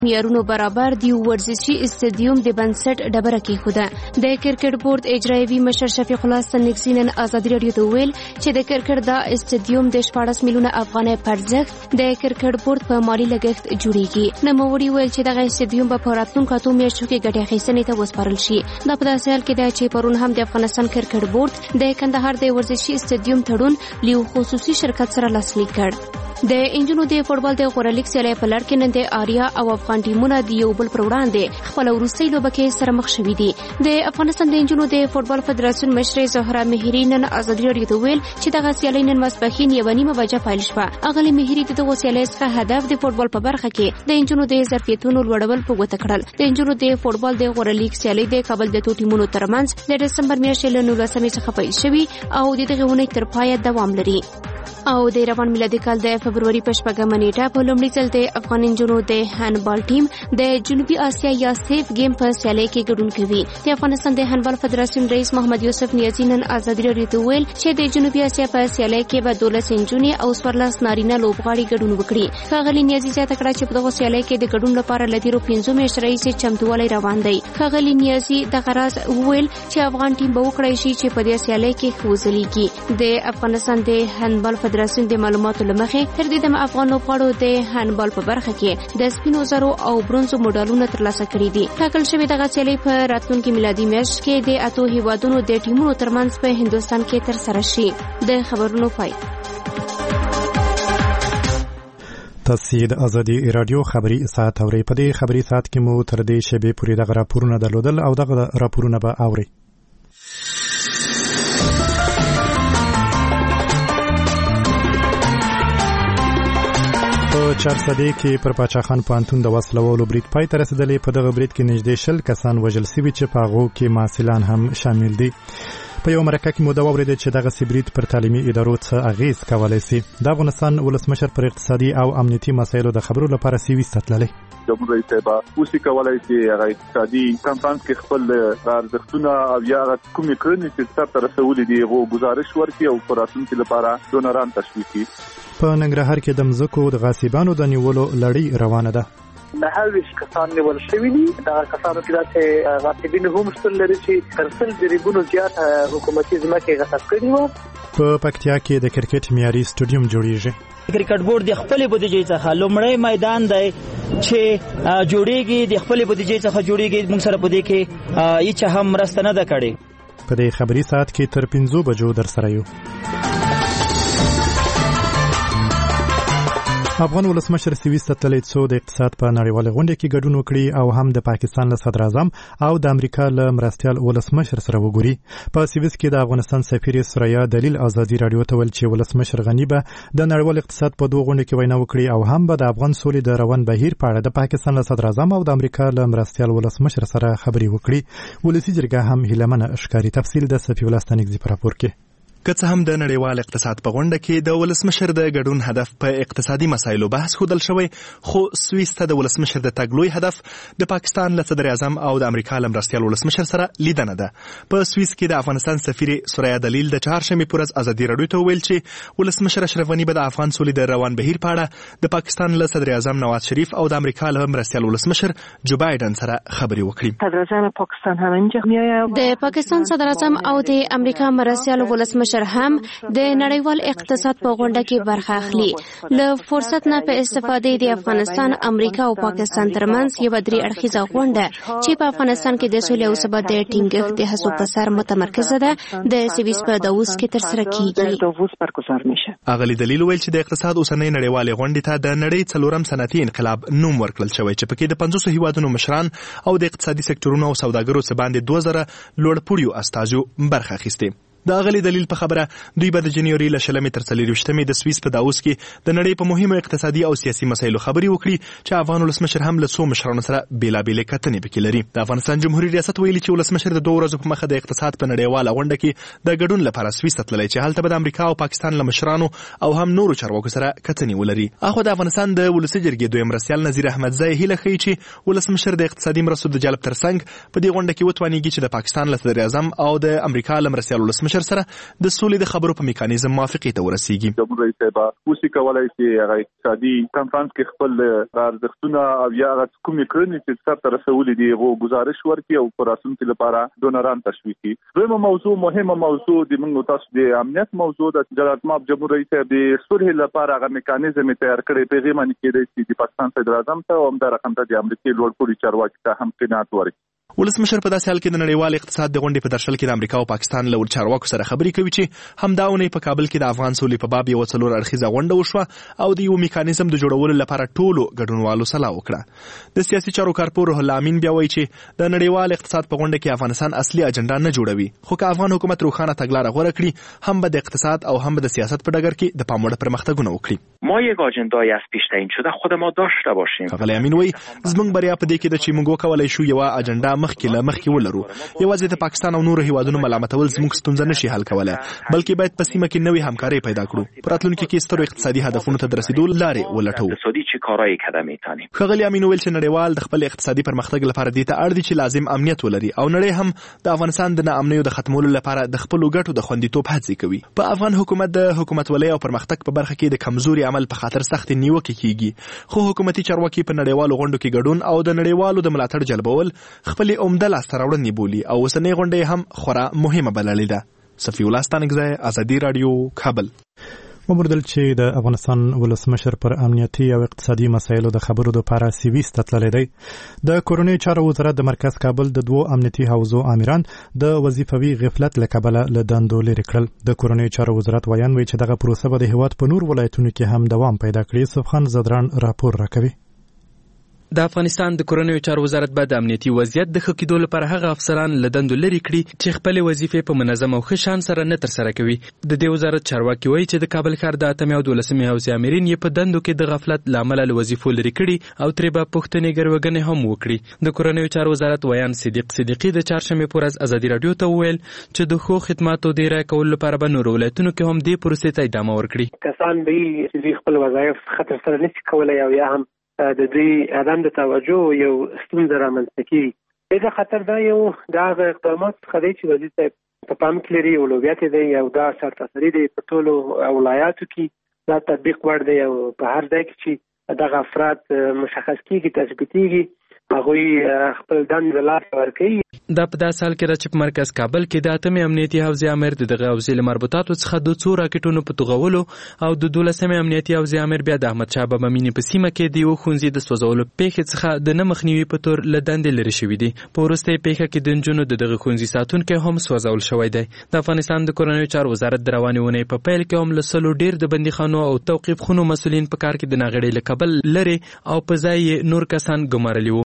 معیارونو برابر د ورزشي استادیوم د بنسټ ډبره کېښوده. د کرکټ بورډ اجرایوي مشر شفیق الله سنکسي نن ازادي راډیو ته وویل چې د کرکټ دا استادیوم د 14 میلیونه افغانۍ په ارزښت د کرکټ بورډ په مالي لګښت جوړیږي. نوموړي وویل چې دغه استادیوم به په راتلونکو 8 میاشتو کې ګټې اخیستنې ته وسپارل شي. دا په داسې حال کې ده چې پرون هم د افغانستان کرکټ بورډ د کندهار د ورزشي استادیوم تړون له خصوصي شرکت سره لاسلیک کړ. د انجونو د فوټبال د غوره لیګ سیالۍ په لړ کې نن د آریا او افغان ټیمونه د یو بل پر وړاندې خپل وروستۍ لوبه کې سره مخ شوي دي. د افغانستان د انجونو د فوټبال فدراسیون مشر زهرا مهری نن ازادي راډیو ته ویل چې دغه سیالۍ نن ماسپښین 1:30 بجې پیل شوه. اغلې مهری د دغه سیالۍ څخه هدف د فوټبال په برخه کې د انجونو د ظرفیتونو لوړول په ګوته کړل. د انجونو د فوټبال د غوره لیګ سیالۍ د کابل د ټیمونو ترمنځ د دسمبر میاشتې له 19 څخه پیل شوي او د دغه اونۍ تر پایه دوام لري. او د روان میلادي کال د فبرवरी په 8 نیټه په لومړي ځل د افغان انجونو د هاندبال ټیم د جنوبي اسیا یا سیف گیم په سیالۍ کې ګډون کوي. د افغانستان د هاندبال فدراسیون رئیس محمد یوسف نیازی نن ازادي راډیو ته ویل چې د جنوبي اسیا په سیالۍ کې به 12 انجونې او 14 نارینه لوبغاړي ګډون وکړي. ښاغلي نیازی زیاته کړه چې په دغه سیالۍ کې د ګډون لپاره له تیرو 15 میاشتو راهیسې چمتووالی روان دی. ښاغلي نیازی دغه راز ویل چې افغان ټیم به وکړای شي چې په دې سیالۍ کې ښه وځلیږي. د افغانستان د هاندبال فدراسیون د معلوماتو لمخې تر دې دمه افغان لوبغاړو د هاندبال په برخه کې د سپینو زرو او برونزو مډالونه ترلاسه کړي دي. ټاکل شوې دغه سیالۍ په راتلونکي میلادي میاشت کې د 8 هیوادونو د ټیمونو ترمنځ په هندوستان کې ترسره شي. د خبرونو پای. تاسو د ازادي رادیو خبري ساعت اوري. په دې خبري ساعت کې مو تر دې شبي پوری دغه راپورونه درلودل او دغه راپورونه به اوري. چارسدې کې پر پاچا خان پوهنتون د وسلوالو برید پای ته رسېدلی. په دغه برید کې نږدې 10 کسان وژل شوي چې په هغو کې محصلان هم شامل دي. په یو مرکه کې مو دا واورېده چې دغه برید پر تعلیمي ادارو څه اغیز کولی سي. د افغانستان ولسمشر پر اقتصادي او امنیتي مسایلو د خبرو لپاره سویس ته تللی. جمهور رئیس صاحب اوسې کولای شي هغه اقتصادي کانفرنس کې خپل ارزښتونه او یا کومې کړنې چې سرته رسولې دي هغه گزارش ورکړي او پر راتلونکي لپاره ډونران تشویق کړي. په ننګرهار کې د مځکو د غاصبانو د نیولو لړۍ روانه ده. 9 کسان نیول شوي دي. دا کسانو کې داسې غاصبین هم شتون لري چې تر 100 جریبونو زیات حکومتي ځمکې غصب کړي وو. په پکتیا کې د کرکټ معیاري سټیډیوم جوړیږي. کرکټ بورډ د خپل بودیجې څخه لومړی میدان دی چې جوړیږي، د خپل بودیجې څخه جوړیږي. موږ سره په دې کې هیڅ هم مرسته نه ده کړې. په دې خبري ساعت کې تر 5 بجو در سره یو. افغان ولسمشر سویس ته تللی څو د اقتصاد په نړیواله غونډه کې ګډون وکړي او هم د پاکستان له صدر اعظم او د امریکا له مرستیال ولسمشر سره وګوري. په سویس کې د افغانستان سفیر سریا دلیل ازادي راډیو ته ویل چې ولسمشر غنی به د نړیوال اقتصاد په دوه غونډه کې وینا وکړي او هم به د افغان سولې د روان بهیر په اړه د پاکستان له صدر اعظم او د امریکا له مرستیال ولسمشر سره خبرې وکړي. ولسی جرګه هم هیلمنه ښکاری. تفصیل د صفی ولستانګزی په راپور کې. که څه هم د نړیوال اقتصاد په غونډه کې د ولسمشر د ګډون هدف په اقتصادي مسایلو بحث ښودل شوی، خو سویس ته د ولسمشر د تګ لوی هدف د پاکستان له صدر اعظم او د امریکا له مرستیال ولسمشر سره لیدنه ده. په سویس کې د افغانستان سفیر سریا دلیل د چهارشنبې پر ورځ ازادي راډیو ته ویل چې ولسمشر اشرف غنی به د افغان سولې د روان بهیر په اړه د پاکستان له صدر اعظم نواز شریف او د امریکا له مرستیال ولسمشر جو بایدن سره خبرې وکړي. صدر اعظم پاکستان هم اینجا میآید. د پاکستان صدر اعظم او د امریکا مرستیال ولسمشر هم د نړیوال اقتصاد په غونډه کې برخه اخلي. له فرصت نه په استفادې د افغانستان، امریکا او پاکستان ترمنځ یو درې اړخیزه غونډه چې په افغانستان کې د سولې او ثبات د ټینګښت د هڅو په سر متمرکزه ده د سویس په داووس کې ترسره کیږي. اغلی دلیل ویل چې د اقتصاد اوسنۍ نړیوالې غونډې ته د نړۍ 4م صنعتي انقلاب نوم ورکړل شوی چې پکې د 500 هیوادونو مشران او د اقتصادي سکتورونو او سوداګرو څخه باندې 2000 لوړپوړیو استازو برخه اخیسته. د اغلی دلیل په خبره دوی به د جنوري له 20 تر 24 د سویس په داووس کې د نړۍ په مهمو اقتصادي او سیاسي مسایلو خبرې وکړي چې افغان ولسمشر هم له څو مشرانو سره بیلابېلې کتنې پکې لري. د افغانستان جمهوریت ریاست ویلي چې ولسمشر د 2 ورځو په مخه د اقتصاد په نړیواله غونډه کې د ګډون لپاره سویس ته تللی چې هلته به د امریکا او پاکستان له مشرانو او هم نورو چارواکو سره کتنې ولري. اخو د افغانستان د ولسي جرګې دویم مرستیال نظیر احمدزی هیله ښیي چې ولسمشر د اقتصادي مرستو د جلب ترڅنګ په دې غونډه کې وتوانیږي چې د پاکستان له صدر اعظم او د امریکا له مرستیال ولسمشر ولسمشر سره د سولې د خبرو په میکانیزم موافقه ته ورسیږي. جمهور رئیس صاحب اوسې کولای شي هغه اقتصادي کانفرنس کې خپل ارزښتونه او یا کومې کړنې چې سره رسولې دي هغه گزارش ورکړي او پر راتلونکي لپاره دونران تشویق کړي. دویمه موضوع مهمه موضوع د موږ تاسو د امنیت موضوع د جلالت ماب جمهور رئیس صاحب د صلح لپاره هغه میکانیزم تیار کړی په غیمه کې د پاکستان صدر اعظم ته او د رقم ته د امریکای لوړپوړي چارواکي ته هم قناعت ورکړي. ولسمشر په داسې حال کې د نړیوال اقتصاد د غونډې په درشل کې د امریکا او پاکستان له چارواکو سره خبرې کوي چې همدا اونۍ په کابل کې د افغان سولې په باب یو څلور اړخیزه غونډه وشوه او د یو میکانیزم د جوړولو لپاره ټولو ګډونوالو سلا وکړه. د سیاسي چارو کارپور روح الله امین بیا وایي چې د نړیوال اقتصاد په غونډه کې افغانستان اصلي اجنډا نه جوړوي، خو که افغان حکومت روښانه تګلاره غوره کړي هم به د اقتصاد او هم به د سیاست په ډګر کې د پام وړ پرمختګونه وکړي. ما یک آجندای از پیش تعیین شده خود ما داشته باشیم. ښاغلی امین وایي زموږ بریا په دې کې ده چې موږ وکولای شو یوه اجنډا مخکې ولرو. یوازې د پاکستان او نورو هیوادونو ملامتول زموږ ستونزه نشي حل کولای، بلکې باید په سیمه کې نوې همکاري پیدا کړو. په راتلونکي کې سترو اقتصادي هدفونو ته د رسیدو لارې ولټوو. اقتصادي چه کارایی کده میتونیم. ښاغلی امین ویل چې نړیوال د خپل اقتصادي پرمختګ لپاره دې ته اړ دي چې لازم امنیت ولري او نړۍ هم د افغانستان د ناامنیو د ختمولو لپاره د خپلو ګټو د خوندیتوب هڅې کوي. په افغان حکومت د حکومتولۍ او پرمختګ په برخه کې د کمزوري عمل په خاطر سخت نیوکې کیږي، خو حکومتي چارواکي په نړیوالو غونډو کې ګډون او د نړیوالو د ملاتړ جلبول خپل عمده لاسته راوړنې بولي او اوسنۍ غونډه هم خورا مهمه بللې ده. صفی الله ستانکزی، ازادي رادیو، کابل. ومردل چې د افغانستان ولسمشر پر امنیتي او اقتصادي مسایلو د خبرو لپاره سویس ته تللی دی. د کورنۍ چارو وزارت د مرکز کابل د دوو امنیتي حوزو امیران د وظیفوي غفلت له کبله له دندو لرې کړل. د کورنۍ چارو وزارت ویان وایي چې دغه پروسه به د هیواد په نور ولایتونو کې هم دوام پیدا کړي. صفخان زدران راپور راکوي. د افغانستان د کورنیو چارو وزارت به د امنیتي وضعیت د ښه کېدو لپاره هغه افسران له دندو لرې کړي چې خپلې وظیفې په منظم او ښه شان سره نه ترسره کوي. د دې وزارت چارواکي وایي چې د کابل ښار د 8 او 12 حوزې امرین یې په دندو کې د غفلت له امله له وظیفو لرې کړي او ترې به پوښتنې ګروګنې هم وکړي. د کورنیو چارو وزارت ویان صدیق صدیقي د چهارشنبې په ورځ ازادي رادیو ته وویل چې د ښو خدماتو د ارائه کولو لپاره به نورو ولایتونو کې هم دې پروسې ته ادامه ورکړي. کسان به چې خپل وظایف خطر سره نشي کولای او یا هم د دې عدم د توجه یو ستونزه رامنځته کیږي. دا خطر دا یو د اقدامات څخه دی چې وزیر صاحب په پام کې لري او اولویت دی او دا سرتاسري دی په ټولو ولایاتو کې دا تطبیق وړ دی او په هر ځای کې چې دغه افراد مشخص کیږي تثبیتیږي هغوی خپل دندې لاس ورکوي. دا په داسې حال کې ده چې په مرکز کابل کې د 8 امنیتي حوزې امر د دغه حوزې له مربوطاتو څخه د 2 راکټونو په توغولو او د 12 امنیتي حوزې امر بیا د احمد شاه بابا مینې په سیمه کې د یو ښوونځي د سوځولو پیښې څخه د نه مخنیوي په تور له دندې لرې شوي دي. په وروستۍ پیښه کې د نجونو د دغه ښوونځي ساتونکی هم سوځول شوی دی. د افغانستان د کورنیو چارو وزارت د روانې اونۍ په پیل کې هم له 100 ډیر د بندیخانو او توقیف خونو مسؤلین په کار کې د ناغړۍ له کبل لري او په ځای نور کسان ګمارلي وو.